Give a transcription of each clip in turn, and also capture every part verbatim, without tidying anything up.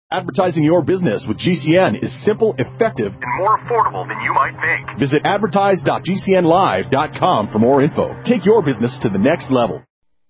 Advertising your business with G C N is simple, effective, and more affordable than you might think. Visit advertise dot g c n live dot com for more info. Take your business to the next level.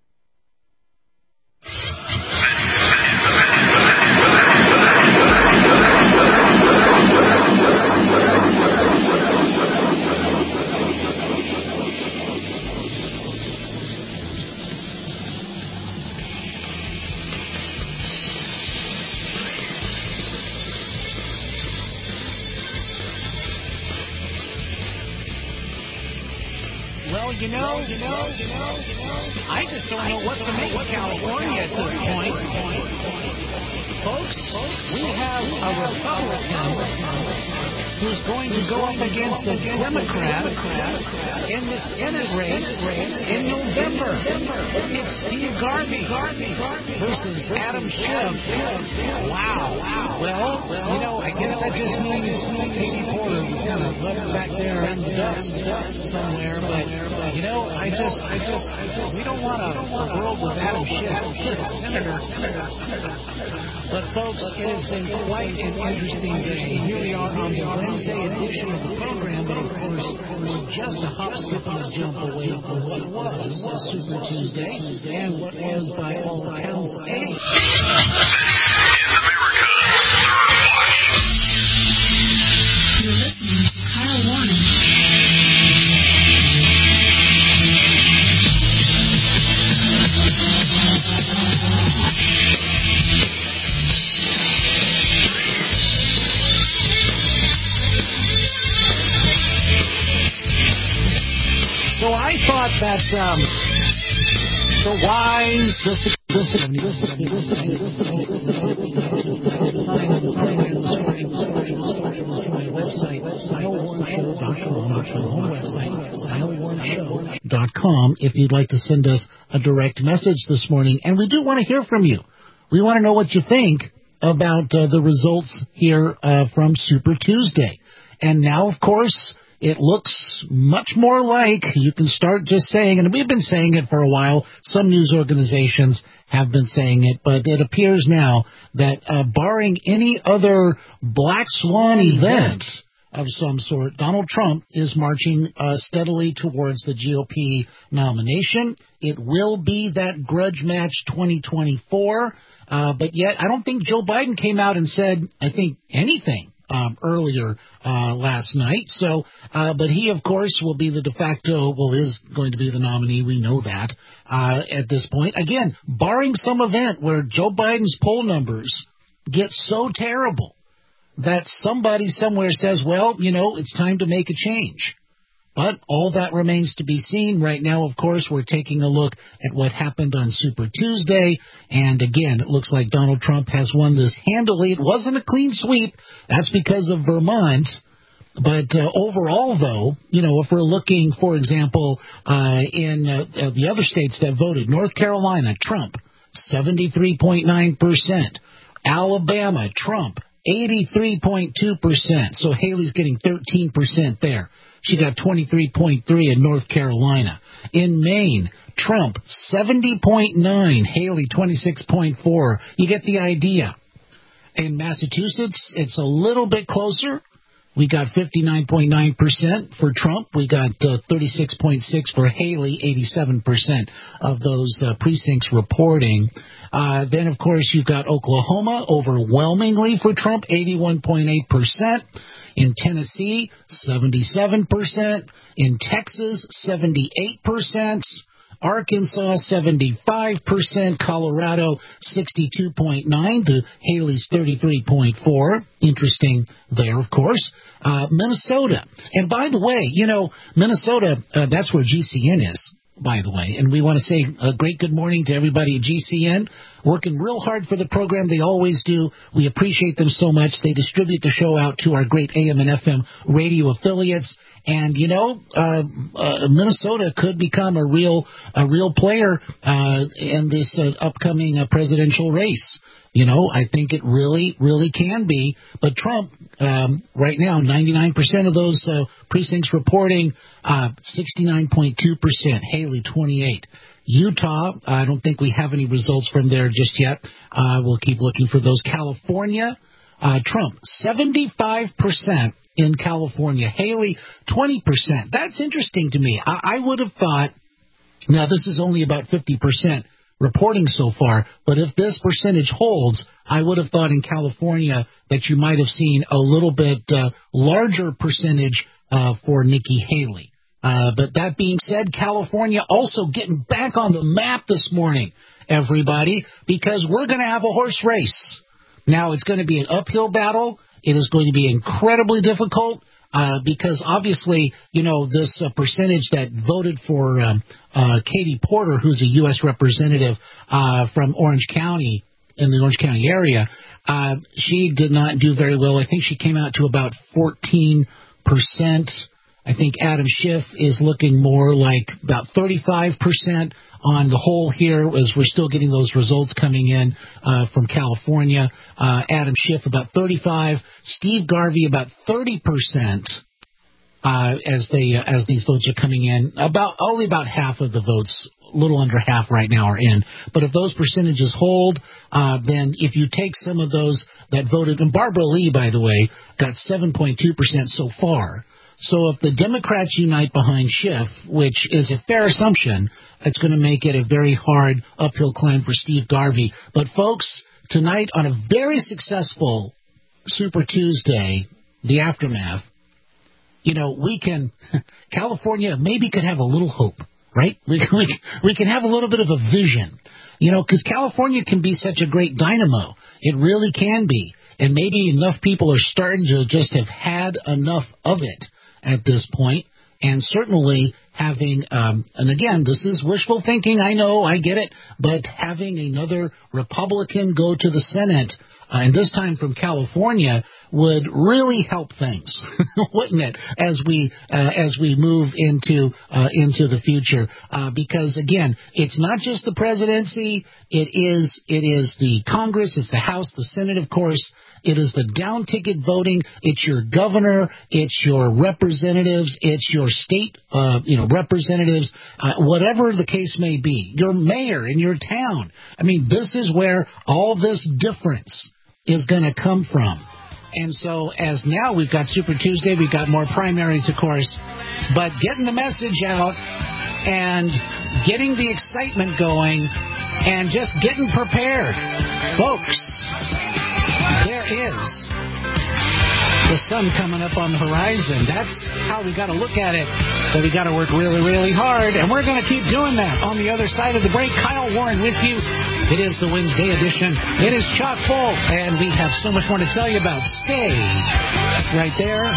Well, you know, you know, you know, you know, I just don't know what to make of California at this point. Folks, we have a Republican who's going to go up against a Democrat in the Senate race in November. It's Steve Garvey versus Adam Schiff. Wow. Well, you know, I guess that just means Katie Porter was kind of left back there in the dust somewhere. But, you know, I just, I just, we don't want a, a world with Adam Schiff, Senator. But, folks, it has been quite an interesting day. Here we are on the Wednesday edition of the program, but, of course, we're just a hop, skip, and a jump away from what was Super Tuesday and what was, by all accounts, a... You're listening to Kyle Warren. So I thought that um, the wise, the website, dot com if you'd like to send us a direct message this morning. And we do want to hear from you. We want to know what you think about uh, the results here uh, from Super Tuesday. And now, of course, it looks much more like you can start just saying, and we've been saying it for a while, some news organizations have been saying it, but it appears now that uh, barring any other black swan event of some sort, Donald Trump is marching uh, steadily towards the G O P nomination. It will be that grudge match twenty twenty-four, uh, but yet I don't think Joe Biden came out and said, I think, anything. Um, earlier uh, last night. So, uh, but he, of course, will be the de facto, well, is going to be the nominee. We know that uh, at this point. Again, barring some event where Joe Biden's poll numbers get so terrible that somebody somewhere says, well, you know, it's time to make a change. But all that remains to be seen. Right now, of course, we're taking a look at what happened on Super Tuesday. And again, it looks like Donald Trump has won this handily. It wasn't a clean sweep. That's because of Vermont. But uh, overall, though, you know, if we're looking, for example, uh, in uh, the other states that voted, North Carolina, Trump, seventy-three point nine percent. Alabama, Trump, eighty-three point two percent. So Haley's getting thirteen percent there. She got twenty-three point three in North Carolina. In Maine, Trump, seventy point nine. Haley, twenty-six point four. You get the idea. In Massachusetts, it's a little bit closer. We got fifty-nine point nine percent for Trump. We got uh, thirty-six point six for Haley, eighty-seven percent of those uh, precincts reporting. Uh, then, of course, you've got Oklahoma overwhelmingly for Trump, eighty-one point eight percent. In Tennessee, seventy-seven percent. In Texas, seventy-eight percent. Arkansas, seventy-five percent. Colorado, sixty-two point nine to Haley's thirty-three point four. Interesting there, of course. Uh, Minnesota. And by the way, you know, Minnesota, uh, that's where G C N is, by the way. And we want to say a great good morning to everybody at G C N. Working real hard for the program. They always do. We appreciate them so much. They distribute the show out to our great A M and F M radio affiliates. And, you know, uh, uh, Minnesota could become a real a real player uh, in this uh, upcoming uh, presidential race. You know, I think it really, really can be. But Trump, um, right now, ninety-nine percent of those uh, precincts reporting, uh, sixty-nine point two percent. Haley, twenty-eight. Utah, I don't think we have any results from there just yet. Uh, we'll keep looking for those. California, uh, Trump, seventy-five percent in California. Haley, twenty percent. That's interesting to me. I, I would have thought, now this is only about fifty percent reporting so far, but if this percentage holds, I would have thought in California that you might have seen a little bit uh, larger percentage uh, for Nikki Haley. Uh, but that being said, California also getting back on the map this morning, everybody, because we're going to have a horse race. Now, it's going to be an uphill battle. It is going to be incredibly difficult. Uh, because obviously, you know, this uh, percentage that voted for um, uh, Katie Porter, who's a U S representative uh, from Orange County, in the Orange County area, uh, she did not do very well. I think she came out to about fourteen percent. I think Adam Schiff is looking more like about thirty-five percent on the whole here, as we're still getting those results coming in uh, from California. Uh, Adam Schiff about thirty-five, Steve Garvey about thirty percent uh, as they uh, as these votes are coming in. About only about half of the votes, a little under half right now, are in. But if those percentages hold, uh, then if you take some of those that voted, and Barbara Lee, by the way, got seven point two percent so far. So if the Democrats unite behind Schiff, which is a fair assumption, it's going to make it a very hard uphill climb for Steve Garvey. But, folks, tonight on a very successful Super Tuesday, the aftermath, you know, we can, California maybe could have a little hope, right? We, we, we can have a little bit of a vision, you know, because California can be such a great dynamo. It really can be. And maybe enough people are starting to just have had enough of it at this point, and certainly having, um, and again, this is wishful thinking, I know, I get it, but having another Republican go to the Senate, uh, and this time from California, would really help things, wouldn't it, as we uh, as we move into uh, into the future? Uh, because again, it's not just the presidency; it is it is the Congress, it's the House, the Senate, of course. It is the down ticket voting. It's your governor. It's your representatives. It's your state, uh, you know, representatives. Uh, whatever the case may be, your mayor in your town. I mean, this is where all this difference is going to come from. And so, as now we've got Super Tuesday, we've got more primaries, of course, but getting the message out and getting the excitement going and just getting prepared, folks. There is the sun coming up on the horizon. That's how we got to look at it. But we got to work really, really hard, and we're going to keep doing that. On the other side of the break, Kyle Warren with you. It is the Wednesday edition. It is chock full, and we have so much more to tell you about. Stay right there.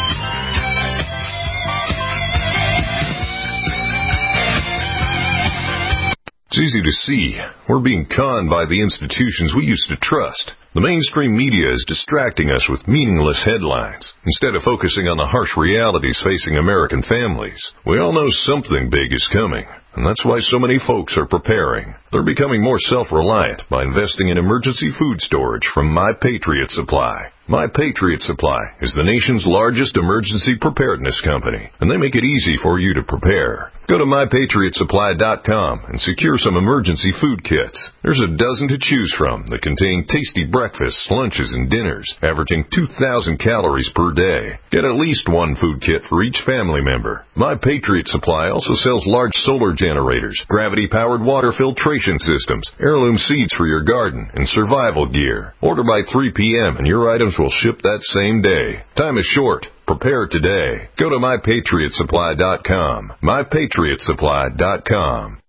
It's easy to see. We're being conned by the institutions we used to trust. The mainstream media is distracting us with meaningless headlines instead of focusing on the harsh realities facing American families. We all know something big is coming, and that's why so many folks are preparing. They're becoming more self-reliant by investing in emergency food storage from My Patriot Supply. My Patriot Supply is the nation's largest emergency preparedness company, and they make it easy for you to prepare. Go to my patriot supply dot com and secure some emergency food kits. There's a dozen to choose from that contain tasty breakfasts, lunches, and dinners, averaging two thousand calories per day. Get at least one food kit for each family member. My Patriot Supply also sells large solar generators, gravity-powered water filtration systems, heirloom seeds for your garden, and survival gear. Order by three p.m. and your items will ship that same day. Time is short. Prepare today. Go to my patriot supply dot com. my patriot supply dot com.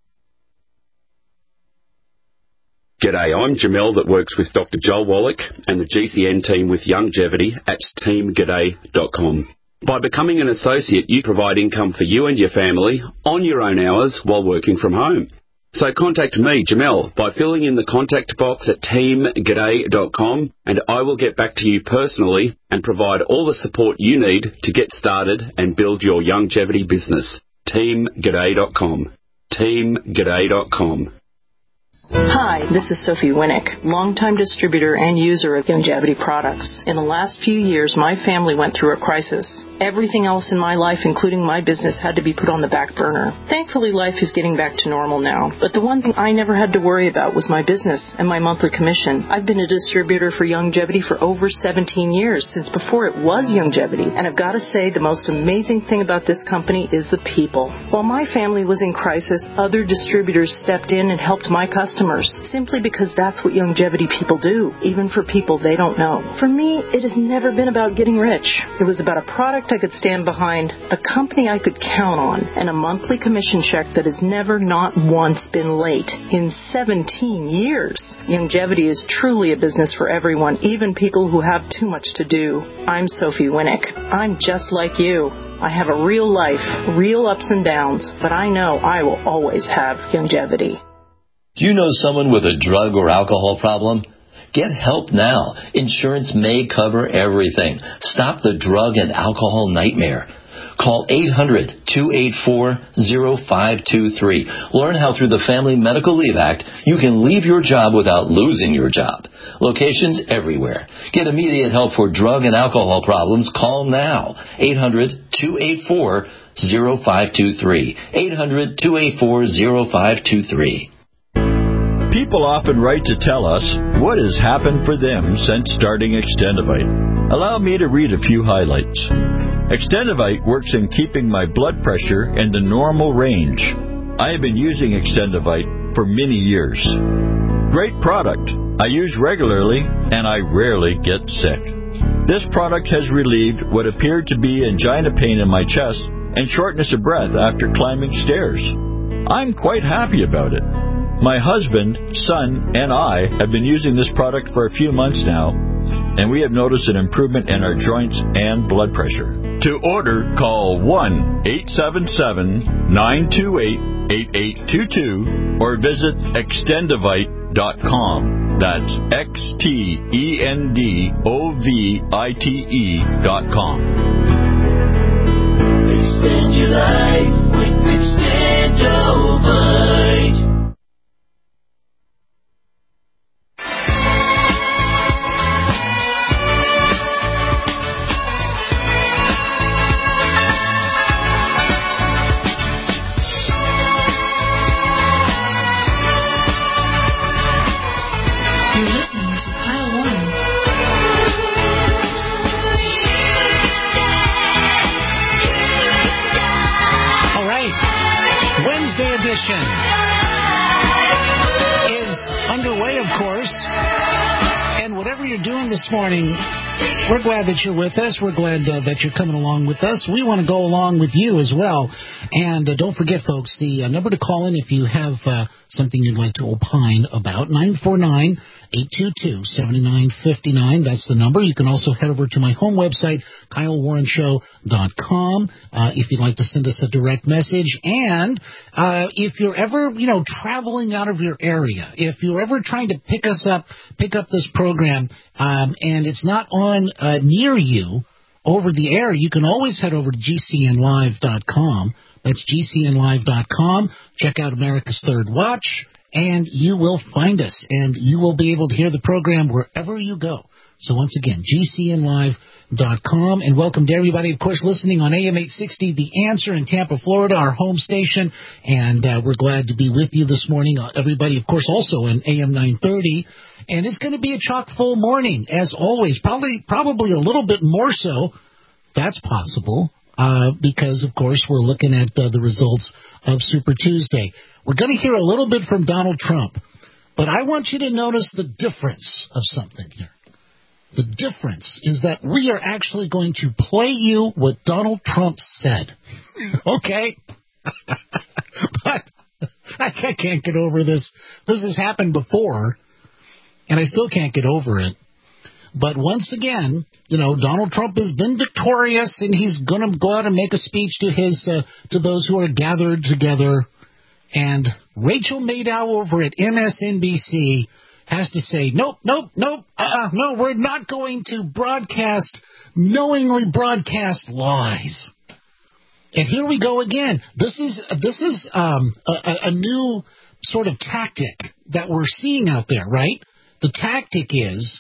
G'day, I'm Jamel that works with Doctor Joel Wallach and the G C N team with Longevity at team g'day dot com. By becoming an associate, you provide income for you and your family on your own hours while working from home. So contact me, Jamel, by filling in the contact box at team g'day dot com, and I will get back to you personally and provide all the support you need to get started and build your longevity business. team g'day dot com. team g'day dot com. Hi, this is Sophie Winnick, longtime distributor and user of Longevity products. In the last few years, my family went through a crisis. Everything else in my life, including my business, had to be put on the back burner. Thankfully, life is getting back to normal now. But the one thing I never had to worry about was my business and my monthly commission. I've been a distributor for Youngevity for over seventeen years, since before it was Youngevity. And I've got to say, the most amazing thing about this company is the people. While my family was in crisis, other distributors stepped in and helped my customers, simply because that's what Youngevity people do, even for people they don't know. For me, it has never been about getting rich. It was about a product I could stand behind, a company I could count on, and a monthly commission check that has never not once been late in seventeen years. Youngevity is truly a business for everyone, even people who have too much to do. I'm Sophie Winnick. I'm just like you. I have a real life, real ups and downs, but I know I will always have Youngevity. Do you know someone with a drug or alcohol problem? Get help now. Insurance may cover everything. Stop the drug and alcohol nightmare. Call eight hundred, two eight four, zero five two three. Learn how through the Family Medical Leave Act you can leave your job without losing your job. Locations everywhere. Get immediate help for drug and alcohol problems. Call now. eight hundred, two eight four, zero five two three. eight hundred, two eight four, zero five two three. People often write to tell us what has happened for them since starting Extendivite. Allow me to read a few highlights. Extendivite works in keeping my blood pressure in the normal range. I have been using Extendivite for many years. Great product. I use regularly and I rarely get sick. This product has relieved what appeared to be angina pain in my chest and shortness of breath after climbing stairs. I'm quite happy about it. My husband, son, and I have been using this product for a few months now, and we have noticed an improvement in our joints and blood pressure. To order, call one eight seven seven, nine two eight, eight eight two two or visit extendivite dot com. That's X T E N D O V I T E dot com. Extend your life with Extendivite. Is underway, of course, and whatever you're doing this morning, we're glad that you're with us. We're glad uh, that you're coming along with us. We want to go along with you as well. And uh, don't forget, folks, the uh, number to call in if you have uh, something you'd like to opine about, nine four nine, eight two two, seven nine five nine. That's the number. You can also head over to my home website, Kyle Warren Show dot com, uh, if you'd like to send us a direct message. And uh, if you're ever, you know, traveling out of your area, if you're ever trying to pick us up, pick up this program, um, and it's not on uh, near you over the air, you can always head over to G C N live dot com. That's G C N live dot com. Check out America's Third Watch, and you will find us, and you will be able to hear the program wherever you go. So once again, G C N live dot com, and welcome to everybody, of course, listening on A M eight sixty, The Answer in Tampa, Florida, our home station, and uh, we're glad to be with you this morning. Uh, everybody, of course, also on A M nine thirty, and it's going to be a chock-full morning, as always, probably probably a little bit more so. That's possible, uh, because, of course, we're looking at uh, the results of Super Tuesday. We're going to hear a little bit from Donald Trump, but I want you to notice the difference of something here. The difference is that we are actually going to play you what Donald Trump said. Okay? But I can't get over this. This has happened before, and I still can't get over it. But once again, you know, Donald Trump has been victorious, and he's going to go out and make a speech to his uh, to those who are gathered together. And Rachel Maddow over at M S N B C has to say, nope, nope, nope, uh-uh, no, we're not going to broadcast, knowingly broadcast lies. And here we go again. This is this is um, a, a new sort of tactic that we're seeing out there, right? The tactic is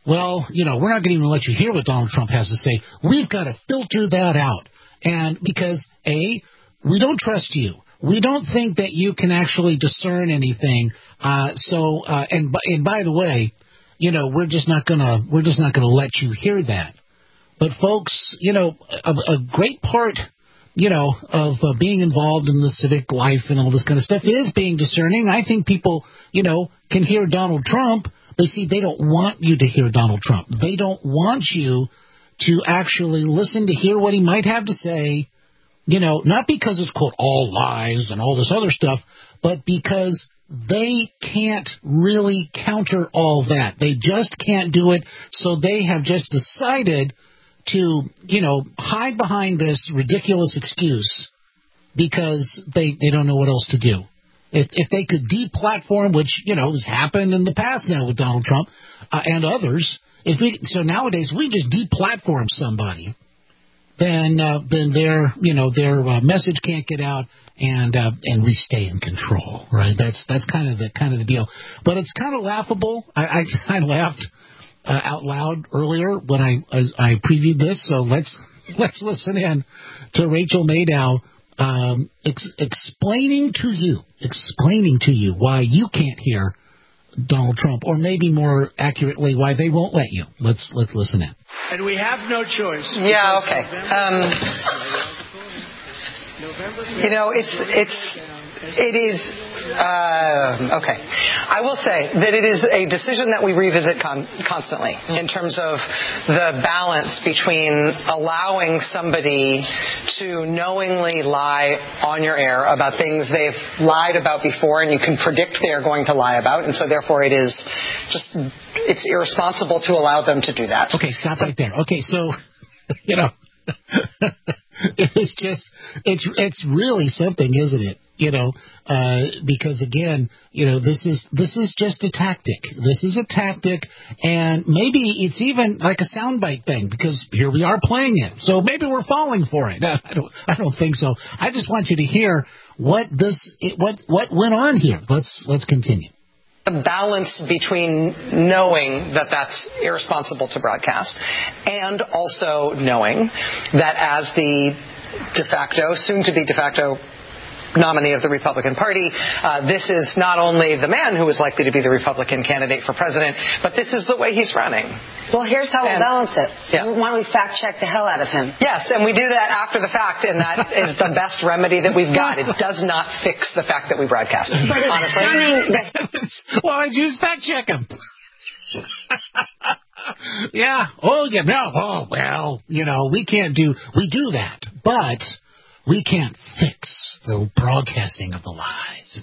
well, you know, we're not going to even let you hear what Donald Trump has to say. We've got to filter that out. And because, A, we don't trust you. We don't think that you can actually discern anything. Uh, so, uh, and, and by the way, you know, we're just not going to, we're just not going to let you hear that. But folks, you know, a, a great part, you know, of uh, being involved in the civic life and all this kind of stuff is being discerning. I think people, you know, can hear Donald Trump, but see, they don't want you to hear Donald Trump. They don't want you to actually listen to hear what he might have to say, you know, not because it's, quote, all lies and all this other stuff, but because they can't really counter all that. They just can't do it, so they have just decided to, you know, hide behind this ridiculous excuse because they, they don't know what else to do. If, if they could deplatform, which, you know, has happened in the past now with Donald Trump uh, and others, if we so nowadays we just deplatform somebody, then uh, then their you know their uh, message can't get out, and uh, and we stay in control, right? That's that's kind of the kind of the deal. But it's kind of laughable. I I, I laughed uh, out loud earlier when I I previewed this. So let's let's listen in to Rachel Maddow um, ex- explaining to you explaining to you why you can't hear Donald Trump, or maybe more accurately, why they won't let you. Let's let's listen in. And we have no choice. Yeah, okay. Um, you know, it's it's it is uh, okay. I will say that it is a decision that we revisit con- constantly in terms of the balance between allowing somebody to knowingly lie on your air about things they've lied about before, and you can predict they are going to lie about, and so therefore it is just it's irresponsible to allow them to do that. Okay, stop right there. Okay, so you know. It's just, it's it's really something, isn't it? You know, uh, because again, you know, this is this is just a tactic. This is a tactic, and maybe it's even like a soundbite thing because here we are playing it. So maybe we're falling for it. I don't, I don't think so. I just want you to hear what this, what what went on here. Let's let's continue. The balance between knowing that that's irresponsible to broadcast and also knowing that as the de facto, soon to be de facto nominee of the Republican Party, uh, this is not only the man who is likely to be the Republican candidate for president, but this is the way he's running. Well, here's how and, we'll balance it. Yeah. Why don't we fact check the hell out of him? Yes, and we do that after the fact, and that is the best remedy that we've got. It does not fix the fact that we broadcast. But it's honestly. stunning that- Well, I just fact check him. Yeah. Oh, yeah. No. Oh, well, you know, we can't do, we do that, but we can't fix the broadcasting of the lies.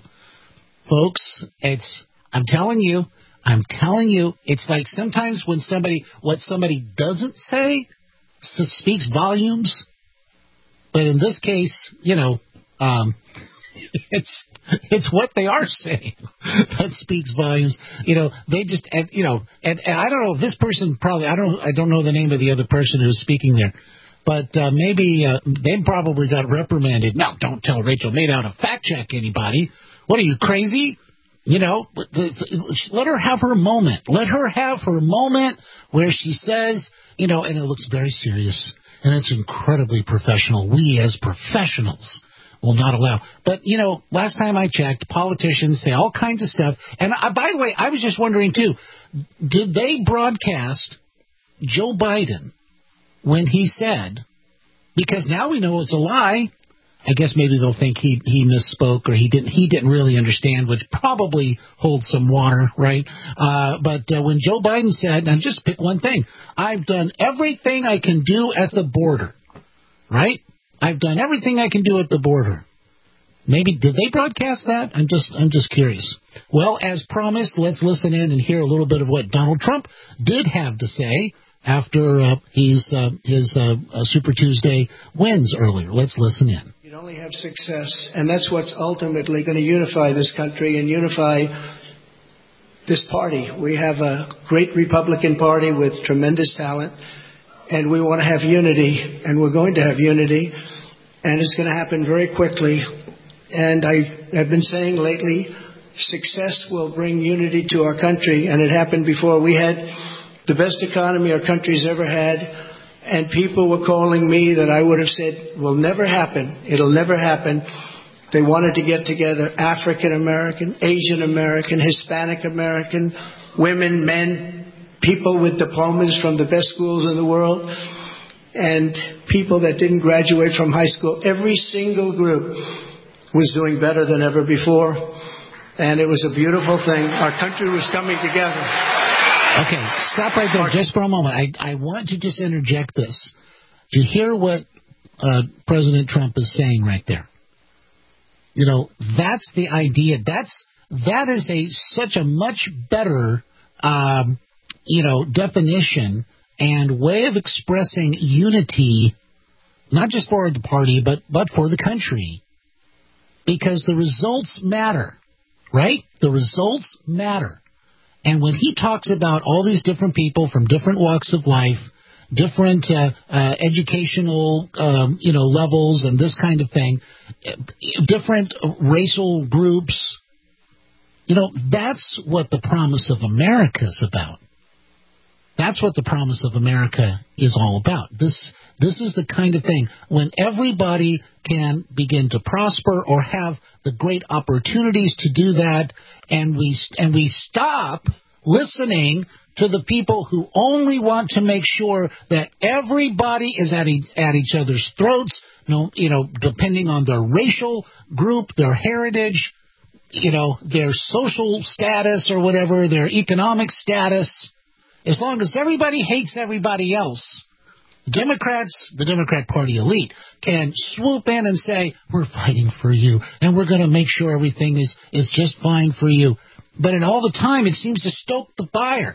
Folks, it's, I'm telling you, I'm telling you, it's like sometimes when somebody, what somebody doesn't say speaks volumes, but in this case, you know, um, it's, it's what they are saying that speaks volumes. You know, they just, and, you know, and, and I don't know if this person probably, I don't, I don't know the name of the other person who's speaking there. But uh, maybe uh, they probably got reprimanded. No, don't tell Rachel Maddow to fact check anybody. What are you, crazy? You know, let her have her moment. Let her have her moment where she says, you know, and it looks very serious and it's incredibly professional. We as professionals will not allow. But, you know, last time I checked, politicians say all kinds of stuff. And I, by the way, I was just wondering, too, did they broadcast Joe Biden when he said, because now we know it's a lie, I guess maybe they'll think he he misspoke or he didn't he didn't really understand, which probably holds some water, right? Uh, but uh, when Joe Biden said, and just pick one thing, I've done everything I can do at the border, right? I've done everything I can do at the border. Maybe did they broadcast that? I'm just I'm just curious. Well, as promised, let's listen in and hear a little bit of what Donald Trump did have to say after uh, he's, uh, his uh, uh, Super Tuesday wins earlier. Let's listen in. You only have success, and that's what's ultimately going to unify this country and unify this party. We have a great Republican Party with tremendous talent, and we want to have unity, and we're going to have unity, and it's going to happen very quickly. And I have been saying lately, success will bring unity to our country, and it happened before. We had the best economy our country's ever had, and people were calling me that I would have said will never happen. It'll never happen. They wanted to get together African American, Asian American, Hispanic American, women, men, people with diplomas from the best schools in the world, and people that didn't graduate from high school. Every single group was doing better than ever before, and it was a beautiful thing. Our country was coming together. Okay, stop right there just for a moment. I, I want to just interject this. Do you hear what uh, President Trump is saying right there? You know, that's the idea. That's that is a such a much better, um, you know, definition and way of expressing unity, not just for the party, but but for the country, because the results matter, right? The results matter. And when he talks about all these different people from different walks of life, different uh, uh, educational, um, you know, levels and this kind of thing, different racial groups, you know, that's what the promise of America is about. That's what the promise of America is all about. This this is the kind of thing when everybody can begin to prosper or have the great opportunities to do that, and we and we stop listening to the people who only want to make sure that everybody is at e- at each other's throats, you know, you know, depending on their racial group, their heritage, you know, their social status or whatever, their economic status. As long as everybody hates everybody else, Democrats, the Democrat Party elite, can swoop in and say, we're fighting for you, and we're going to make sure everything is, is just fine for you. But in all the time, it seems to stoke the fire.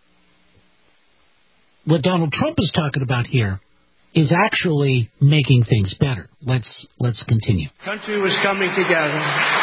What Donald Trump is talking about here is actually making things better. Let's let's continue. Country was coming together.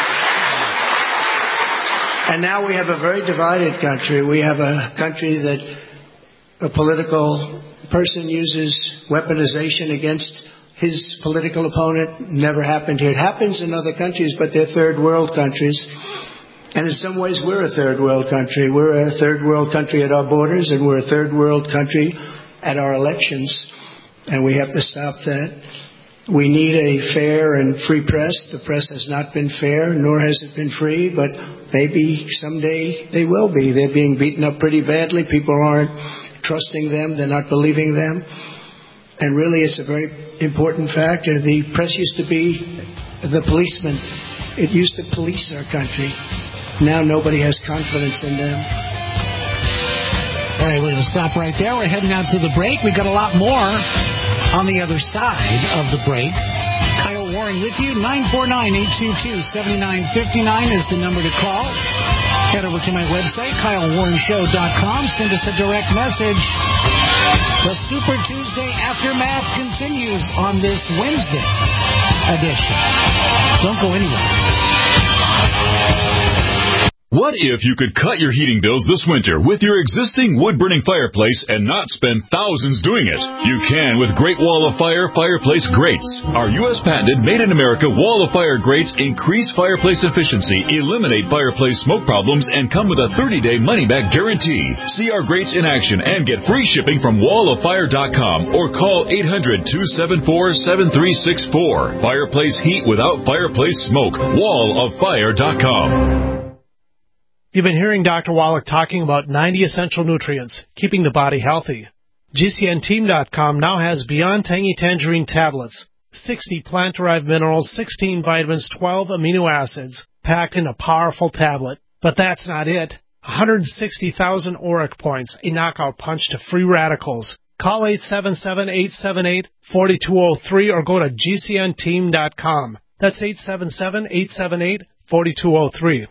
And now we have a very divided country. We have a country that a political person uses weaponization against his political opponent. Never happened here. It happens in other countries, but they're third world countries. And in some ways, we're a third world country. We're a third world country at our borders, and we're a third world country at our elections. And we have to stop that. We need a fair and free press. The press has not been fair, nor has it been free, but maybe someday they will be. They're being beaten up pretty badly. People aren't trusting them. They're not believing them. And really, it's a very important factor. The press used to be the policeman. It used to police our country. Now nobody has confidence in them. All right, we're going to stop right there. We're heading out to the break. We've got a lot more on the other side of the break. Kyle Warren with you. nine four nine, eight two two, seven nine five nine is the number to call. Head over to my website, kyle warren show dot com. Send us a direct message. The Super Tuesday Aftermath continues on this Wednesday edition. Don't go anywhere. What if you could cut your heating bills this winter with your existing wood-burning fireplace and not spend thousands doing it? You can with Great Wall of Fire Fireplace Grates. Our U S patented made-in-America Wall of Fire grates increase fireplace efficiency, eliminate fireplace smoke problems, and come with a thirty-day money-back guarantee. See our grates in action and get free shipping from wall of fire dot com or call eight hundred, two seven four, seven three six four. Fireplace heat without fireplace smoke. wall of fire dot com. You've been hearing Doctor Wallach talking about ninety essential nutrients, keeping the body healthy. G C N team dot com now has Beyond Tangy Tangerine tablets, sixty plant-derived minerals, sixteen vitamins, twelve amino acids, packed in a powerful tablet. But that's not it. one hundred sixty thousand auric points, a knockout punch to free radicals. Call eight seven seven, eight seven eight, four two zero three or go to G C N team dot com. That's eight seven seven, eight seven eight, four two zero three.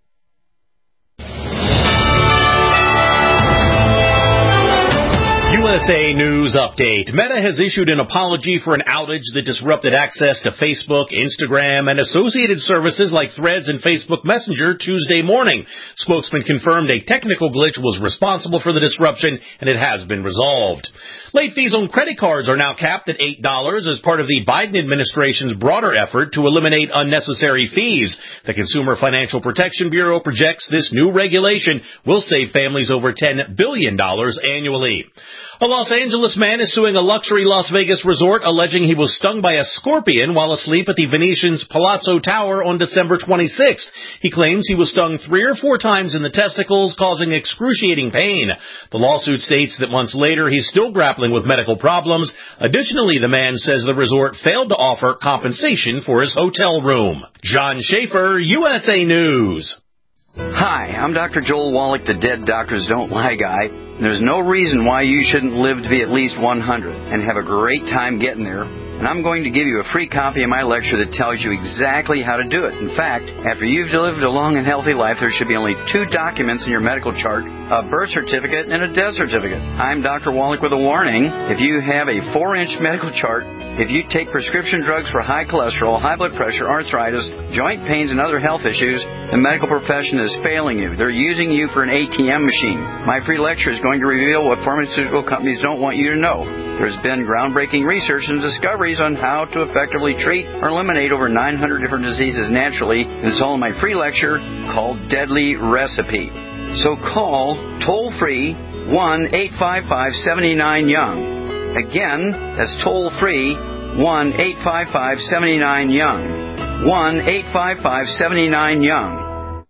U S A News Update. Meta has issued an apology for an outage that disrupted access to Facebook, Instagram, and associated services like Threads and Facebook Messenger Tuesday morning. Spokesman confirmed a technical glitch was responsible for the disruption, and it has been resolved. Late fees on credit cards are now capped at eight dollars as part of the Biden administration's broader effort to eliminate unnecessary fees. The Consumer Financial Protection Bureau projects this new regulation will save families over ten billion dollars annually. A Los Angeles man is suing a luxury Las Vegas resort alleging he was stung by a scorpion while asleep at the Venetian's Palazzo Tower on December twenty-sixth. He claims he was stung three or four times in the testicles, causing excruciating pain. The lawsuit states that months later he's still grappling with medical problems. Additionally, the man says the resort failed to offer compensation for his hotel room. John Schaefer, U S A News. Hi, I'm Doctor Joel Wallach, the Dead Doctors Don't Lie guy. There's no reason why you shouldn't live to be at least one hundred and have a great time getting there. And I'm going to give you a free copy of my lecture that tells you exactly how to do it. In fact, after you've lived a long and healthy life, there should be only two documents in your medical chart, a birth certificate and a death certificate. I'm Doctor Wallach with a warning. If you have a four-inch medical chart, if you take prescription drugs for high cholesterol, high blood pressure, arthritis, joint pains, and other health issues, the medical profession is failing you. They're using you for an A T M machine. My free lecture is going to reveal what pharmaceutical companies don't want you to know. There's been groundbreaking research and discoveries on how to effectively treat or eliminate over nine hundred different diseases naturally, and it's all in my free lecture called Deadly Recipe. So call toll-free one eight five five seven nine young. Again, that's toll-free one eight five five seven nine young. one eight five five seven nine young.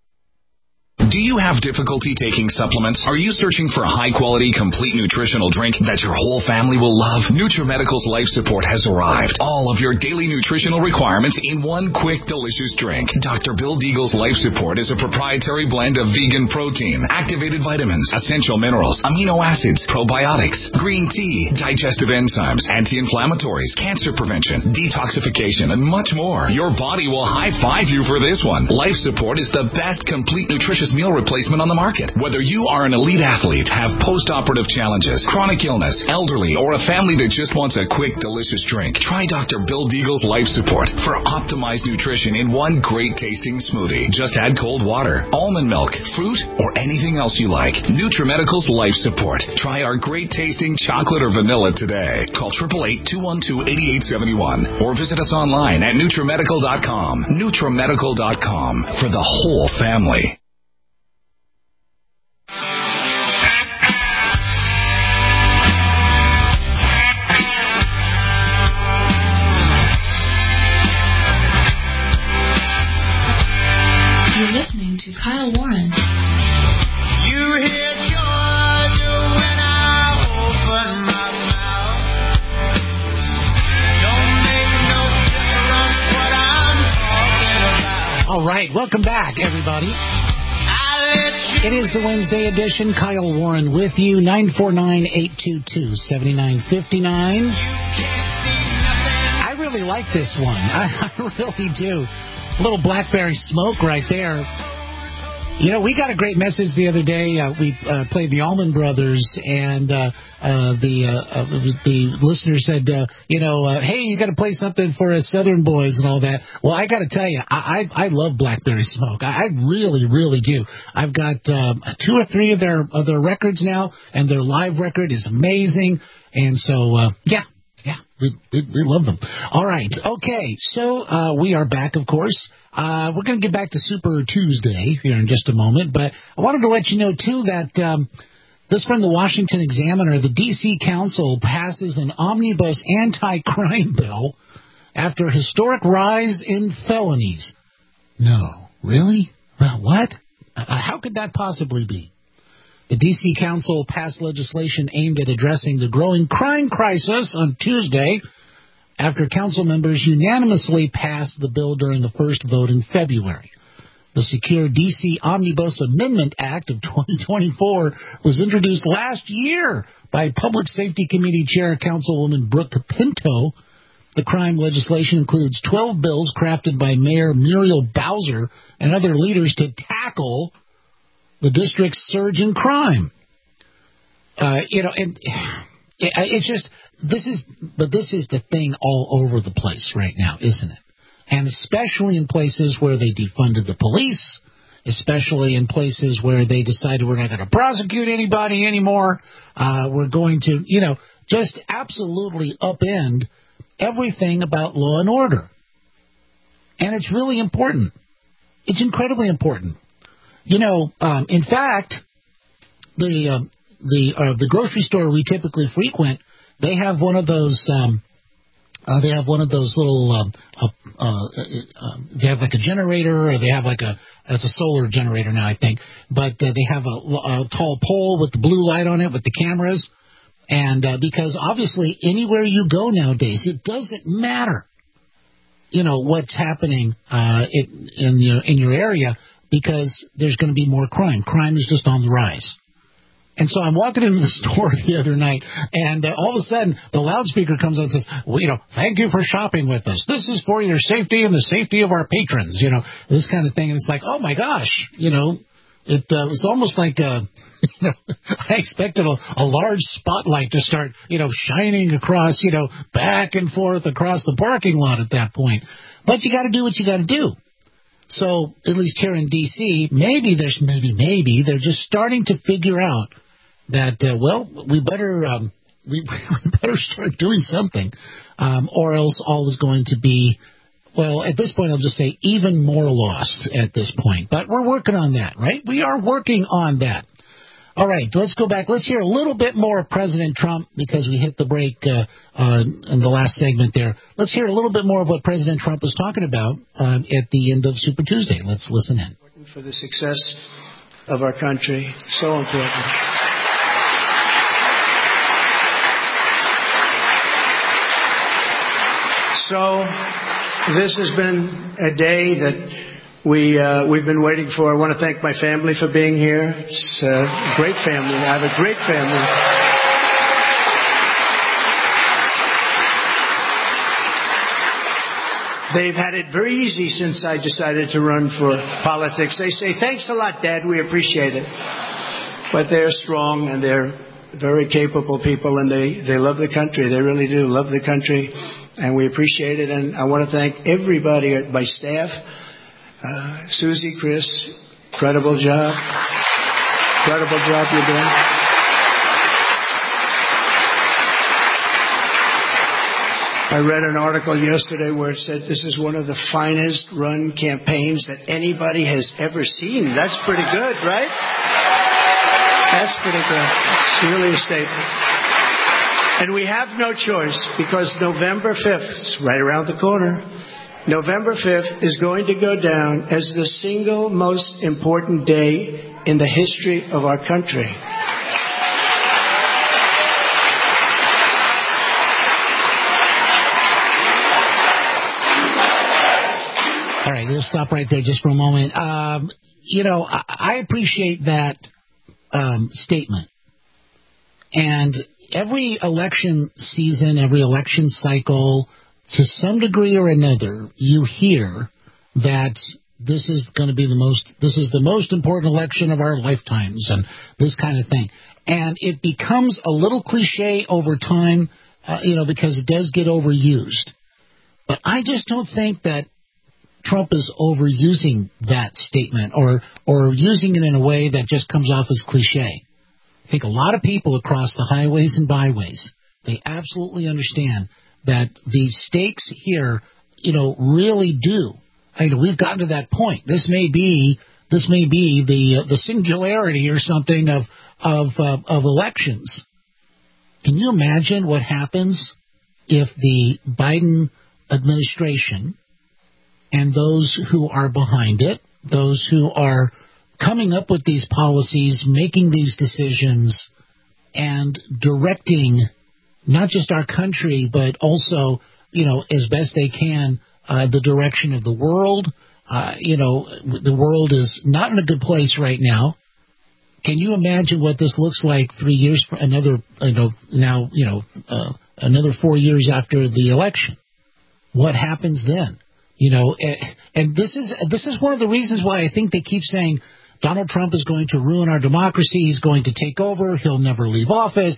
Do you have difficulty taking supplements? Are you searching for a high-quality, complete nutritional drink that your whole family will love? NutriMedical's Life Support has arrived. All of your daily nutritional requirements in one quick, delicious drink. Doctor Bill Deagle's Life Support is a proprietary blend of vegan protein, activated vitamins, essential minerals, amino acids, probiotics, green tea, digestive enzymes, anti-inflammatories, cancer prevention, detoxification, and much more. Your body will high-five you for this one. Life Support is the best complete nutritious meal replacement on the market. Whether you are an elite athlete, have post-operative challenges, chronic illness, elderly, or a family that just wants a quick, delicious drink, try Doctor Bill Deagle's Life Support for optimized nutrition in one great-tasting smoothie. Just add cold water, almond milk, fruit, or anything else you like. NutriMedical's Life Support. Try our great-tasting chocolate or vanilla today. Call eight eight eight, two one two, eight eight seven one or visit us online at NutriMedical dot com. NutriMedical dot com for the whole family. You're listening to Kyle Warren. You hear Georgia when I open my mouth. Don't make no difference what I'm talking about. All right, welcome back, everybody. It is the Wednesday edition. Kyle Warren with you, nine four nine, eight two two, seven nine five nine. I really like this one. I, I really do. A little Blackberry Smoke right there. You know, we got a great message the other day. Uh, we uh, played the Allman Brothers, and uh, uh, the uh, uh, the listener said, uh, you know, uh, hey, you got to play something for us Southern boys and all that. Well, I got to tell you, I, I I love Blackberry Smoke. I, I really, really do. I've got um, two or three of their of their records now, and their live record is amazing. And so, uh, yeah. Yeah, we, we we love them. All right. Okay. So uh, we are back, of course. Uh, we're going to get back to Super Tuesday here in just a moment. But I wanted to let you know, too, that um, this from the Washington Examiner, the D C Council passes an omnibus anti-crime bill after a historic rise in felonies. No. Really? What? How could that possibly be? The D C Council passed legislation aimed at addressing the growing crime crisis on Tuesday after council members unanimously passed the bill during the first vote in February. The Secure D C Omnibus Amendment Act of twenty twenty-four was introduced last year by Public Safety Committee Chair Councilwoman Brooke Pinto. The crime legislation includes twelve bills crafted by Mayor Muriel Bowser and other leaders to tackle the district's surge in crime. Uh, you know, and it, it's just, this is, but this is the thing all over the place right now, isn't it? And especially in places where they defunded the police, especially in places where they decided we're not going to prosecute anybody anymore. Uh, we're going to, you know, just absolutely upend everything about law and order. And it's really important. It's incredibly important. You know, um, in fact, the uh, the uh, the grocery store we typically frequent, they have one of those. Um, uh, they have one of those little. Um, uh, uh, uh, they have like a generator, or they have like a. It's a solar generator now, I think. But uh, they have a, a tall pole with the blue light on it with the cameras, and uh, because obviously anywhere you go nowadays, it doesn't matter. You know what's happening uh, in, in your in your area, because there's going to be more crime. Crime is just on the rise. And so I'm walking into the store the other night, and uh, all of a sudden the loudspeaker comes on and says, well, you know, thank you for shopping with us. This is for your safety and the safety of our patrons, you know, this kind of thing. And it's like, oh, my gosh, you know, it uh, it's almost like uh, you know, I expected a, a large spotlight to start, you know, shining across, you know, back and forth across the parking lot at that point. But you got to do what you got to do. So at least here in D C, maybe there's maybe, maybe they're just starting to figure out that, uh, well, we better um, we, we better start doing something, um, or else all is going to be, well, at this point, I'll just say even more lost at this point. But we're working on that, right? We are working on that. All right, let's go back. Let's hear a little bit more of President Trump, because we hit the break uh, uh, in the last segment there. Let's hear a little bit more of what President Trump was talking about um, at the end of Super Tuesday. Let's listen in. For the success of our country, so important. So this has been a day that we, uh, we've been waiting for. I want to thank my family for being here. It's a great family. I have a great family. They've had it very easy since I decided to run for politics. They say, thanks a lot, Dad. We appreciate it. But they're strong, and they're very capable people, and they, they love the country. They really do love the country. And we appreciate it. And I want to thank everybody at my staff. Uh, Susie, Chris, incredible job. Incredible job you're doing. I read an article yesterday where it said this is one of the finest run campaigns that anybody has ever seen. That's pretty good, right? That's pretty good. It's really a statement. And we have no choice, because November fifth is right around the corner. November fifth is going to go down as the single most important day in the history of our country. All right, we'll stop right there just for a moment. Um, you know, I, I appreciate that um, statement. And every election season, every election cycle, to some degree or another, you hear that this is going to be the most, this is the most important election of our lifetimes, and this kind of thing. And it becomes a little cliche over time, uh, you know, because it does get overused. But I just don't think that Trump is overusing that statement, or or using it in a way that just comes off as cliche. I think a lot of people across the highways and byways, they absolutely understand that the stakes here, you know, really do. I mean, we've gotten to that point. This may be this may be the uh, the singularity or something of of uh, of elections. Can you imagine what happens if the Biden administration and those who are behind it, those who are coming up with these policies, making these decisions, and directing not just our country, but also, you know, as best they can, uh, the direction of the world. Uh, you know, the world is not in a good place right now. Can you imagine what this looks like three years, for another, you know, now, you know, uh, another four years after the election? What happens then? You know, and this is this is one of the reasons why I think they keep saying Donald Trump is going to ruin our democracy. He's going to take over. He'll never leave office.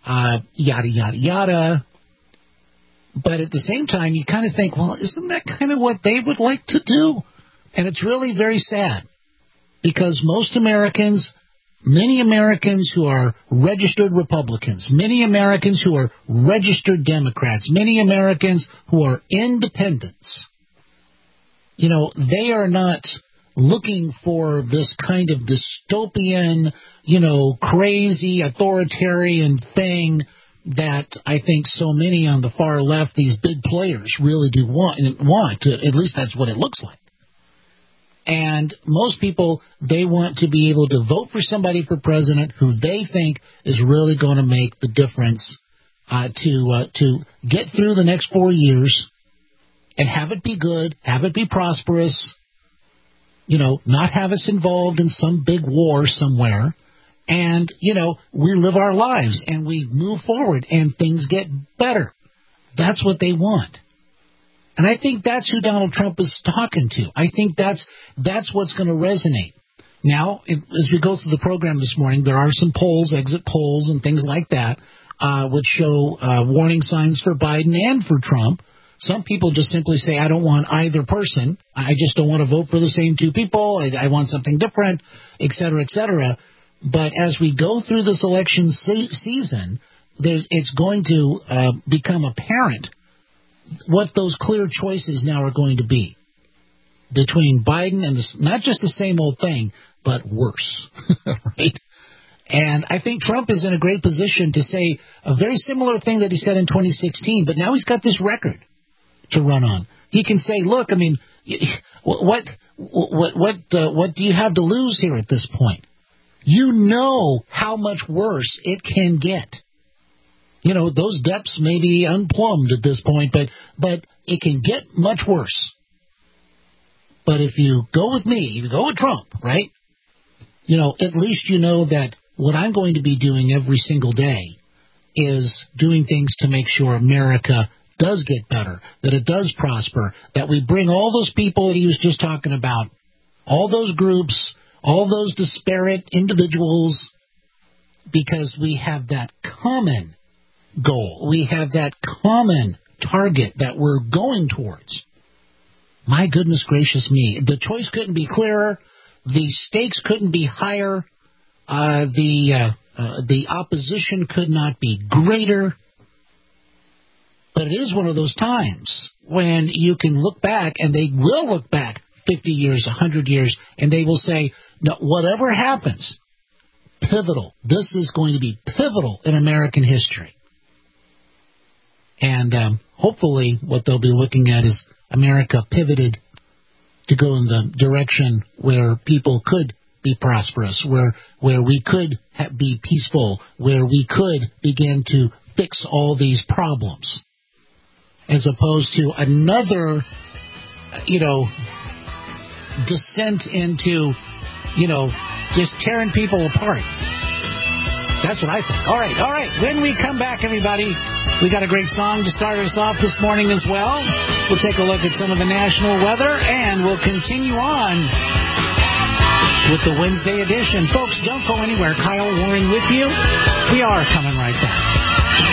uh, yada, yada, yada. But at the same time, you kind of think, well, isn't that kind of what they would like to do? And it's really very sad because most Americans, many Americans who are registered Republicans, many Americans who are registered Democrats, many Americans who are independents, you know, they are not looking for this kind of dystopian, you know, crazy authoritarian thing that I think so many on the far left, these big players, really do want. want. At least that's what it looks like. And most people, they want to be able to vote for somebody for president who they think is really going to make the difference uh, to uh, to get through the next four years and have it be good, have it be prosperous, you know, not have us involved in some big war somewhere. And, you know, we live our lives and we move forward and things get better. That's what they want. And I think that's who Donald Trump is talking to. I think that's that's what's going to resonate. Now, it, as we go through the program this morning, there are some polls, exit polls and things like that, uh, which show uh, warning signs for Biden and for Trump. Some people just simply say, I don't want either person. I just don't want to vote for the same two people. I, I want something different, et cetera, et cetera. But as we go through this election se- season, there's, it's going to uh, become apparent what those clear choices now are going to be between Biden and this, not just the same old thing, but worse, right? And I think Trump is in a great position to say a very similar thing that he said in twenty sixteen, but now he's got this record to run on. He can say, look, I mean, what what what uh, what do you have to lose here at this point? You know how much worse it can get. You know, those depths may be unplumbed at this point, but but it can get much worse. But if you go with me, if you go with Trump, right, you know, at least you know that what I'm going to be doing every single day is doing things to make sure America does get better, that it does prosper, that we bring all those people that he was just talking about, all those groups, all those disparate individuals, because we have that common goal. We have that common target that we're going towards. My goodness gracious me. The choice couldn't be clearer. The stakes couldn't be higher. Uh, the uh, uh, the opposition could not be greater. But it is one of those times when you can look back, and they will look back fifty years, one hundred years, and they will say, no, whatever happens, pivotal. This is going to be pivotal in American history. And um, hopefully what they'll be looking at is America pivoted to go in the direction where people could be prosperous, where where we could ha- be peaceful, where we could begin to fix all these problems, as opposed to another, you know, descent into, you know, just tearing people apart. That's what I think. All right, all right. When we come back, everybody, we got a great song to start us off this morning as well. We'll take a look at some of the national weather, and we'll continue on with the Wednesday edition. Folks, don't go anywhere. Kyle Warren with you. We are coming right back.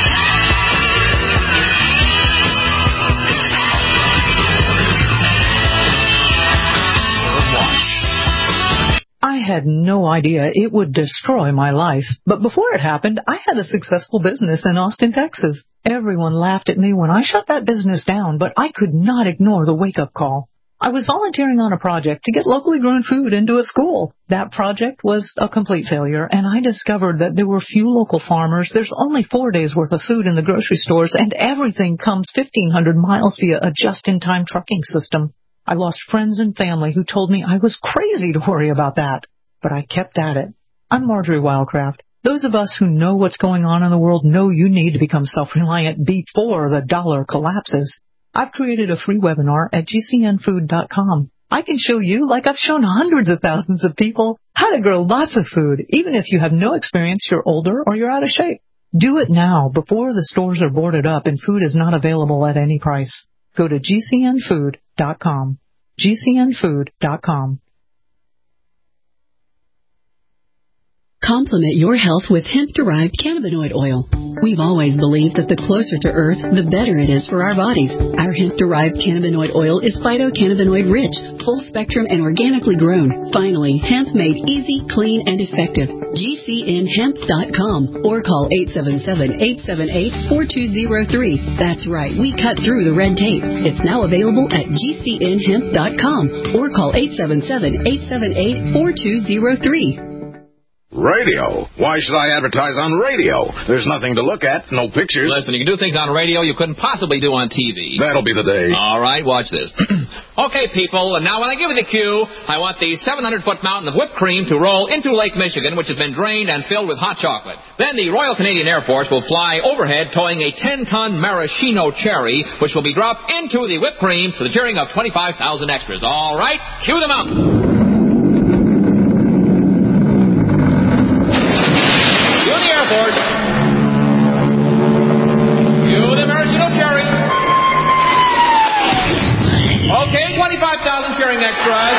I had no idea it would destroy my life. But before it happened, I had a successful business in Austin, Texas. Everyone laughed at me when I shut that business down, but I could not ignore the wake-up call. I was volunteering on a project to get locally grown food into a school. That project was a complete failure, and I discovered that there were few local farmers. There's only four days' worth of food in the grocery stores, and everything comes fifteen hundred miles via a just-in-time trucking system. I lost friends and family who told me I was crazy to worry about that. But I kept at it. I'm Marjorie Wildcraft. Those of us who know what's going on in the world know you need to become self-reliant before the dollar collapses. I've created a free webinar at G C N food dot com. I can show you, like I've shown hundreds of thousands of people, how to grow lots of food, even if you have no experience, you're older, or you're out of shape. Do it now before the stores are boarded up and food is not available at any price. Go to G C N food dot com. G C N food dot com. Complement your health with hemp-derived cannabinoid oil. We've always believed that the closer to Earth, the better it is for our bodies. Our hemp-derived cannabinoid oil is phytocannabinoid-rich, full-spectrum, and organically grown. Finally, hemp made easy, clean, and effective. G C N hemp dot com or call eight seven seven, eight seven eight, four two zero three. That's right, we cut through the red tape. It's now available at G C N hemp dot com or call eight seven seven, eight seven eight, four two zero three. Radio? Why should I advertise on radio? There's nothing to look at, no pictures. Listen, you can do things on radio you couldn't possibly do on T V. That'll be the day. All right, watch this. Okay, people, and now when I give you the cue, I want the seven hundred foot mountain of whipped cream to roll into Lake Michigan, which has been drained and filled with hot chocolate. Then the Royal Canadian Air Force will fly overhead towing a ten ton maraschino cherry, which will be dropped into the whipped cream to the cheering of twenty-five thousand extras. All right, cue the mountain. Okay, twenty-five thousand cheering extras.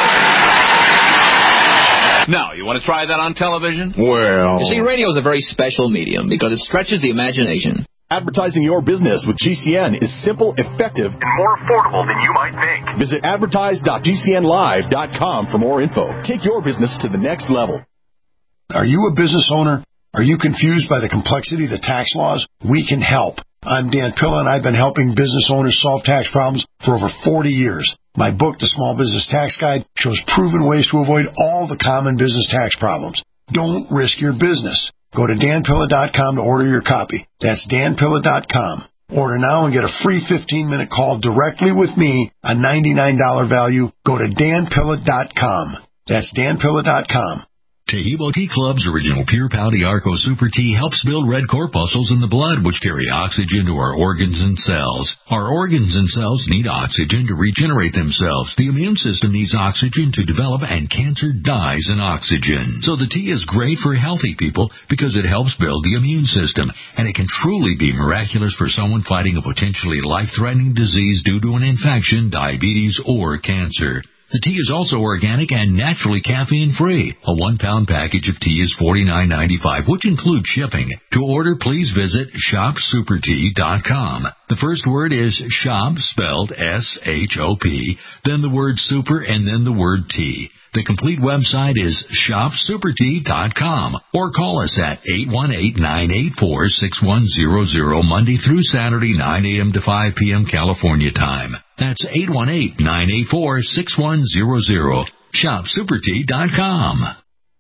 Now, you want to try that on television? Well... You see, radio is a very special medium because it stretches the imagination. Advertising your business with G C N is simple, effective, and more affordable than you might think. Visit advertise dot G C N live dot com for more info. Take your business to the next level. Are you a business owner? Are you confused by the complexity of the tax laws? We can help. I'm Dan Pilla, and I've been helping business owners solve tax problems for over forty years. My book, The Small Business Tax Guide, shows proven ways to avoid all the common business tax problems. Don't risk your business. Go to Dan Pilla dot com to order your copy. That's Dan Pilla dot com. Order now and get a free fifteen minute call directly with me, a ninety-nine dollars value. Go to Dan Pilla dot com. That's Dan Pilla dot com. Tahibo Tea Club's original Pure Pouty Arco Super Tea helps build red corpuscles in the blood, which carry oxygen to our organs and cells. Our organs and cells need oxygen to regenerate themselves. The immune system needs oxygen to develop, and cancer dies in oxygen. So the tea is great for healthy people because it helps build the immune system, and it can truly be miraculous for someone fighting a potentially life-threatening disease due to an infection, diabetes, or cancer. The tea is also organic and naturally caffeine-free. A one-pound package of tea is forty-nine ninety-five, which includes shipping. To order, please visit shop super tea dot com. The first word is shop, spelled S H O P, then the word super, and then the word tea. The complete website is shop super tea dot com, or call us at eight one eight, nine eight four, six one zero zero Monday through Saturday, nine a.m. to five p.m. California time. That's eight one eight, nine eight four, six one zero zero. shop super tea dot com.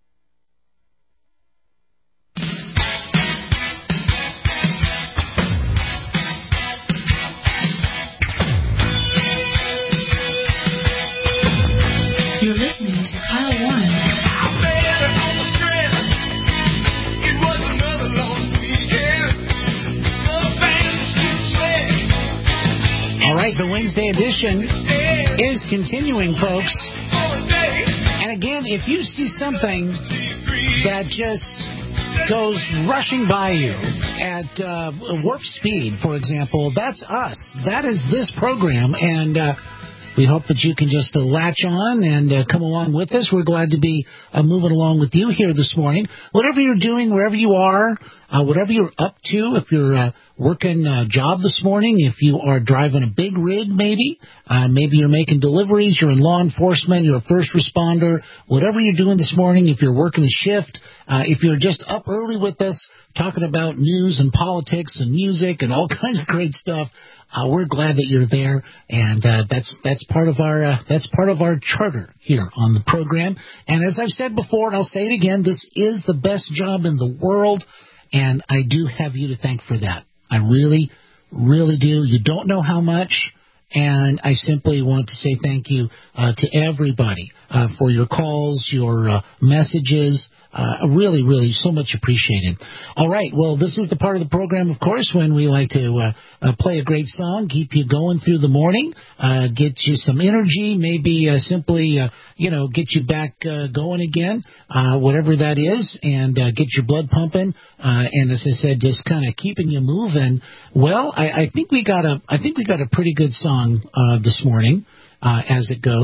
You're listening to Kyle Warren. All right, the Wednesday edition is continuing, folks. And again, if you see something that just goes rushing by you at uh, warp speed, for example, that's us. That is this program, and uh, we hope that you can just uh, latch on and uh, come along with us. We're glad to be uh, moving along with you here this morning. Whatever you're doing, wherever you are, uh, whatever you're up to, if you're uh, working a job this morning, if you are driving a big rig maybe, uh, maybe you're making deliveries, you're in law enforcement, you're a first responder, whatever you're doing this morning, if you're working a shift, uh, if you're just up early with us talking about news and politics and music and all kinds of great stuff, Uh, we're glad that you're there, and uh, that's that's part of our uh, that's part of our charter here on the program. And as I've said before, and I'll say it again, this is the best job in the world, and I do have you to thank for that. I really, really do. You don't know how much, and I simply want to say thank you uh, to everybody uh, for your calls, your uh, messages. Uh, really, really, so much appreciated. All right, well, this is the part of the program, of course, when we like to uh, uh, play a great song, keep you going through the morning, uh, get you some energy, maybe uh, simply, uh, you know, get you back uh, going again, uh, whatever that is, and uh, get your blood pumping. Uh, and as I said, just kind of keeping you moving. Well, I, I think we got a, I think we got a pretty good song uh, this morning, uh, as it goes.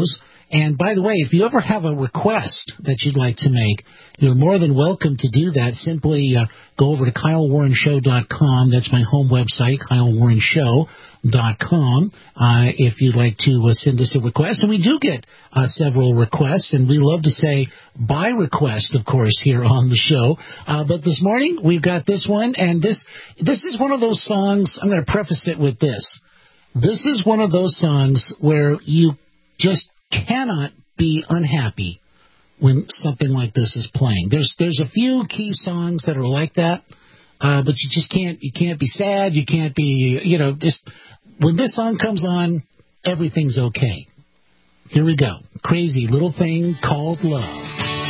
And by the way, if you ever have a request that you'd like to make, you're more than welcome to do that. Simply uh, go over to Kyle Warren Show dot com. That's my home website, Kyle Warren Show dot com, uh, if you'd like to uh, send us a request. And we do get uh, several requests, and we love to say by request, of course, here on the show. Uh, but this morning, we've got this one, and this this is one of those songs, I'm going to preface it with this. This is one of those songs where you just cannot be unhappy when something like this is playing. There's there's a few key songs that are like that, uh, but you just can't you can't be sad. You can't be you know just when this song comes on, everything's okay. Here we go. Crazy Little Thing Called Love.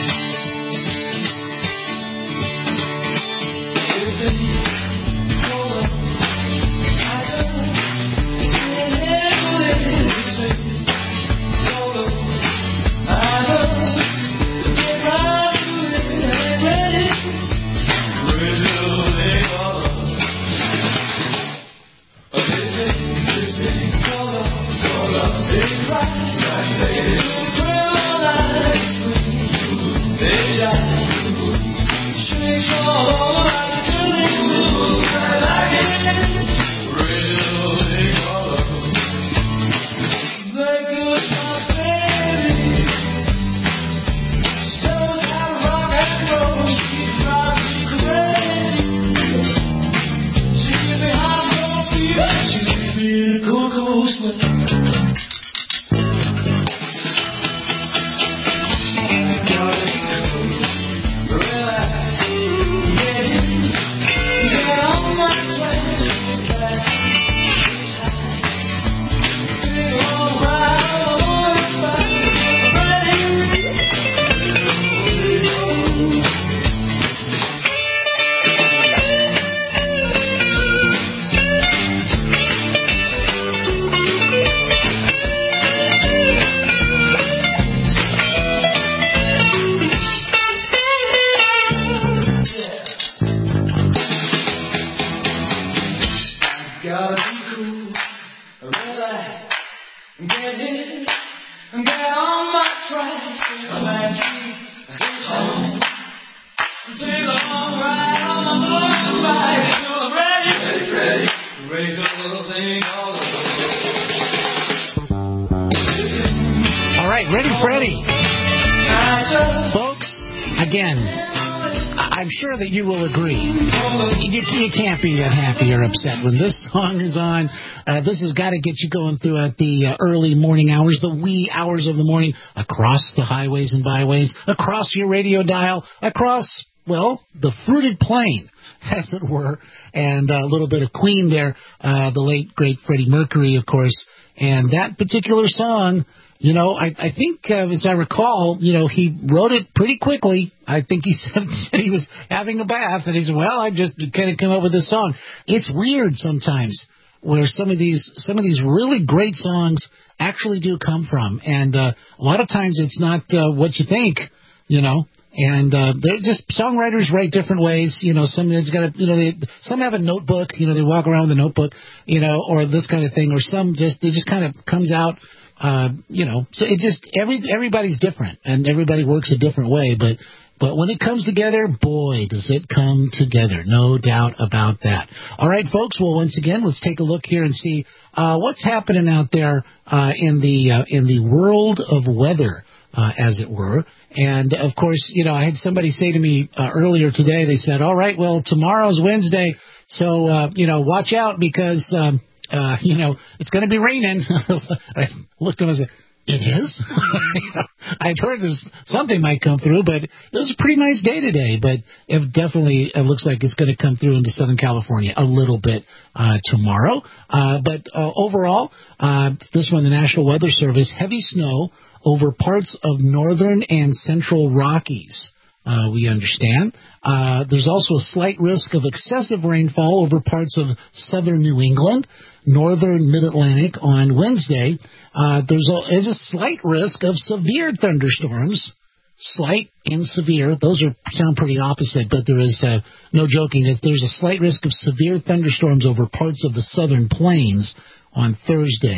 Upset when this song is on. Uh, this has got to get you going throughout the uh, early morning hours, the wee hours of the morning, across the highways and byways, across your radio dial, across, well, the fruited plain, as it were, and a little bit of Queen there, uh, the late, great Freddie Mercury, of course, and that particular song, you know, I, I think, uh, as I recall, you know, he wrote it pretty quickly. I think he said, said he was having a bath, and he said, well, I just kind of came up with this song. It's weird sometimes where some of these some of these really great songs actually do come from. And uh, a lot of times it's not uh, what you think, you know. And uh, they're just songwriters write different ways. You know, some it's got a, you know, they, some have a notebook. You know, they walk around with a notebook, you know, or this kind of thing. Or some just it just kind of comes out. Uh, you know, so it just every everybody's different, and everybody works a different way. But but when it comes together, boy, does it come together, no doubt about that. All right, folks. Well, once again, let's take a look here and see uh, what's happening out there uh, in the uh, in the world of weather, uh, as it were. And of course, you know, I had somebody say to me uh, earlier today. They said, "All right, well, tomorrow's Wednesday, so uh, you know, watch out because." Um, Uh, you know, it's going to be raining. I looked at him and said, it is? you know, I'd heard there's something might come through, but it was a pretty nice day today. But it definitely it looks like it's going to come through into Southern California a little bit uh, tomorrow. Uh, but uh, overall, uh, this one, the National Weather Service, heavy snow over parts of northern and central Rockies. Uh, we understand. Uh, there's also a slight risk of excessive rainfall over parts of southern New England, northern Mid-Atlantic on Wednesday. Uh, there's a, is a slight risk of severe thunderstorms. Slight and severe. Those are sound pretty opposite, but there is uh, no joking. There's a slight risk of severe thunderstorms over parts of the southern plains on Thursday.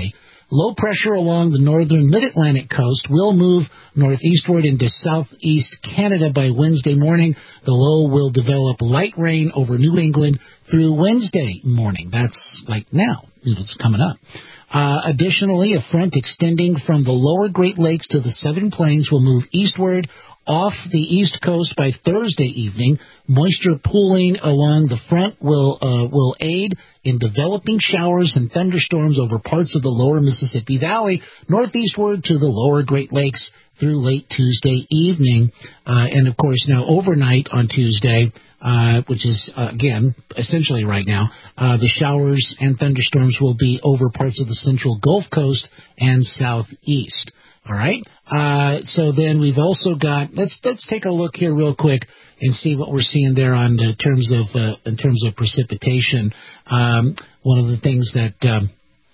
Low pressure along the northern mid-Atlantic coast will move northeastward into southeast Canada by Wednesday morning. The low will develop light rain over New England through Wednesday morning. That's like now. It's coming up. Uh, additionally, a front extending from the lower Great Lakes to the southern plains will move eastward off the east coast by Thursday evening. Moisture pooling along the front will uh, will aid in developing showers and thunderstorms over parts of the lower Mississippi Valley, northeastward to the lower Great Lakes through late Tuesday evening. Uh, and, of course, now overnight on Tuesday, uh, which is, uh, again, essentially right now, uh, the showers and thunderstorms will be over parts of the central Gulf Coast and southeast. All right. Uh, so then we've also got, let's let's take a look here real quick and see what we're seeing there on the terms of uh, in terms of precipitation. Um, one of the things that um,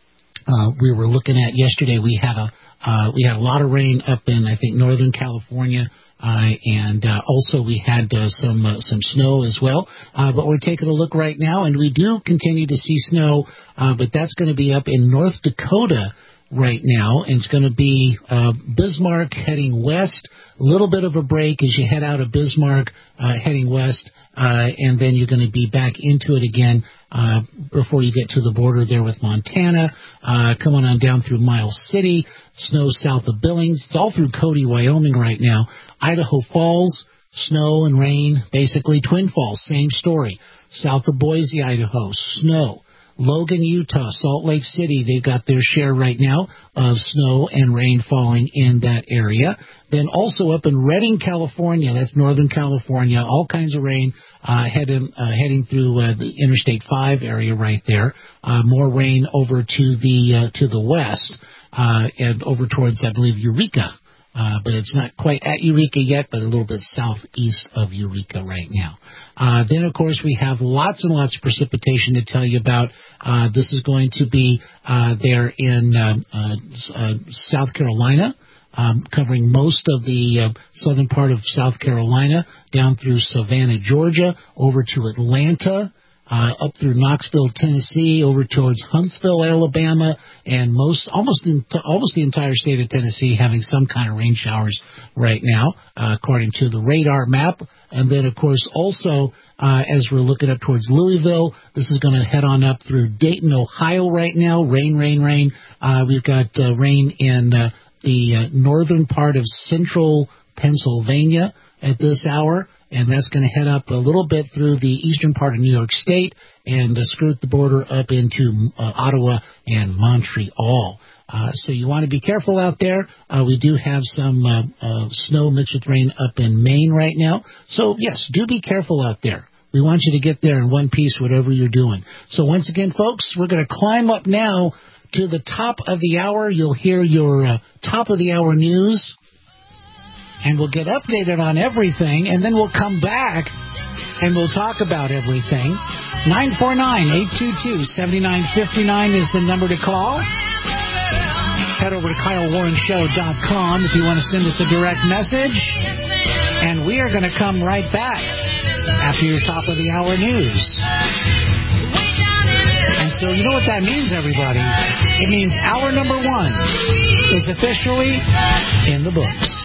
uh, we were looking at yesterday, we had a uh, we had a lot of rain up in I think Northern California. Uh, and uh, also we had uh, some uh, some snow as well. Uh, but we're taking a look right now, and we do continue to see snow, uh, but that's going to be up in North Dakota right now, and it's going to be uh, Bismarck heading west, a little bit of a break as you head out of Bismarck uh, heading west, uh, and then you're going to be back into it again uh, before you get to the border there with Montana, uh, coming on down through Miles City, snow south of Billings. It's all through Cody, Wyoming right now. Idaho Falls, snow and rain, basically Twin Falls, same story. South of Boise, Idaho, snow. Logan, Utah, Salt Lake City, they've got their share right now of snow and rain falling in that area. Then also up in Redding, California, that's Northern California, all kinds of rain uh, heading, uh, heading through uh, the Interstate five area right there. Uh, more rain over to the uh, to the west uh, and over towards, I believe, Eureka. Uh, but it's not quite at Eureka yet, but a little bit southeast of Eureka right now. Uh, then, of course, we have lots and lots of precipitation to tell you about. Uh, this is going to be uh, there in uh, uh, uh, South Carolina, um, covering most of the uh, southern part of South Carolina, down through Savannah, Georgia, over to Atlanta, Uh, up through Knoxville, Tennessee, over towards Huntsville, Alabama, and most almost in, almost the entire state of Tennessee having some kind of rain showers right now, uh, according to the radar map. And then, of course, also uh, as we're looking up towards Louisville, this is going to head on up through Dayton, Ohio right now. Rain, rain, rain. Uh, we've got uh, rain in uh, the uh, northern part of central Pennsylvania at this hour. And that's going to head up a little bit through the eastern part of New York State and uh, skirt the border up into uh, Ottawa and Montreal. Uh, so you want to be careful out there. Uh, we do have some uh, uh, snow mixed with rain up in Maine right now. So, yes, do be careful out there. We want you to get there in one piece, whatever you're doing. So once again, folks, we're going to climb up now to the top of the hour. You'll hear your uh, top of the hour news. And we'll get updated on everything, and then we'll come back and we'll talk about everything. nine four nine, eight two two, seven nine five nine is the number to call. Head over to Kyle Warren Show dot com if you want to send us a direct message. And we are going to come right back after your top of the hour news. And so you know what that means, everybody. It means hour number one is officially in the books.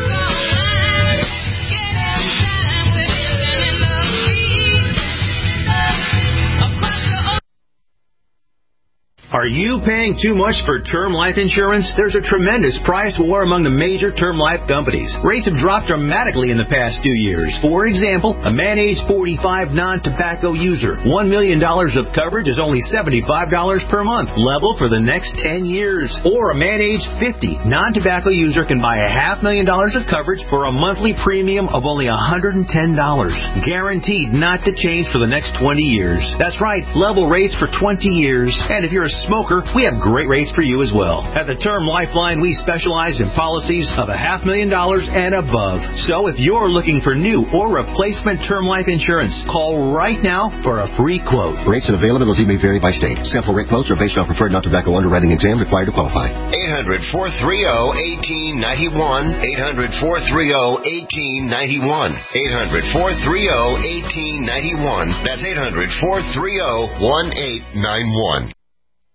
Are you paying too much for term life insurance? There's a tremendous price war among the major term life companies. Rates have dropped dramatically in the past two years. For example, a man age forty-five non-tobacco user, one million dollars of coverage is only seventy-five dollars per month, level for the next ten years. Or a man age fifty non-tobacco user can buy a half million dollars of coverage for a monthly premium of only one hundred ten dollars. Guaranteed not to change for the next twenty years. That's right, level rates for twenty years. And if you're a smoker, we have great rates for you as well. At the Term Lifeline, we specialize in policies of a half million dollars and above. So if you're looking for new or replacement term life insurance, call right now for a free quote. Rates and availability may vary by state. Sample rate quotes are based on preferred non-tobacco underwriting exam required to qualify. eight hundred, four three zero, one eight nine one. eight hundred, four three zero, one eight nine one. eight hundred, four three zero, one eight nine one. That's eight hundred, four three zero, one eight nine one.